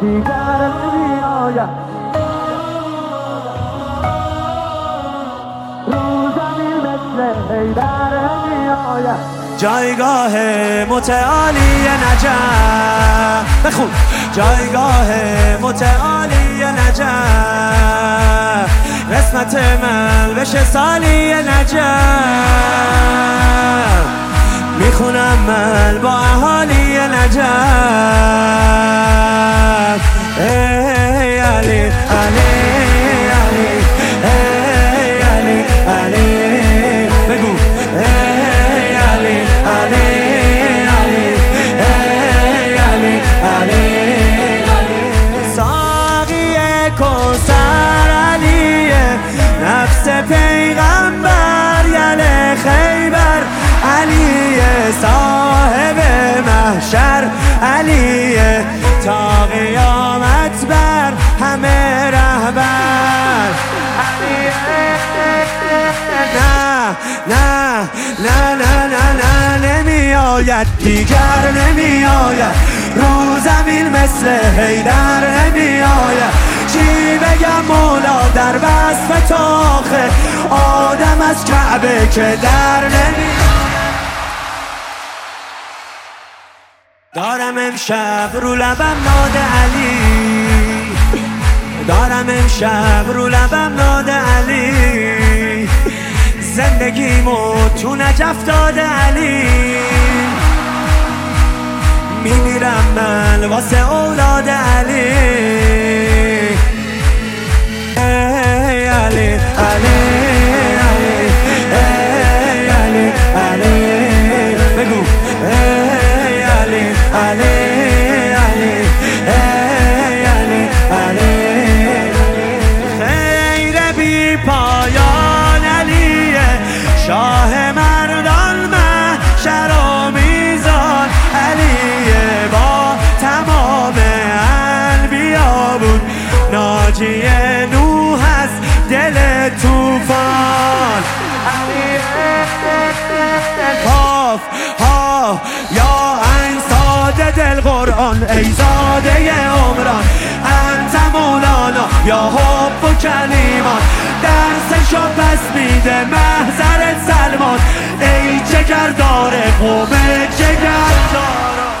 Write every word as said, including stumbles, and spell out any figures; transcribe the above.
دیگر نمی آید رو زمین مثل حیدر نمی آید جایگاه متعالی نجف بخون جایگاه متعالی نجف قسمت من بشه سالی نجف میخونم من با اهالی نجف ای علی علی علی ای علی علی بگو ای علی علی علی ای علی علی ساقی کوثر علی نفس پیغمبر یل خیبر علی صاحب محشر علی تا قیامت بر همه رهبر علی نه نه نه نه نه نه نمی آید دیگر نمی آید رو زمین مثل حیدر نمی آید چی بگم مولا در وصف تاخه آدم از کعبه که در نمی دارم امشب رو لبم ناد علی دارم امشب رو لبم ناد علی زندگیمو تو نجف داده علی میمیرم من واسه اولاد علی ای علی علی علی ای علی علی بگو ای علی علی علی ای علی علی خیر بی پایان علی شاه مردان محشر و میزان علی با تمام انبیا بود ناجی نوح از دل توفان علی کاف ها یا عین ساده دل قرآن ای زاده عمران انت مولانا یا حب و کلیمان درسشو پس میده محضر سلمان ای جگردار قوم جگرداران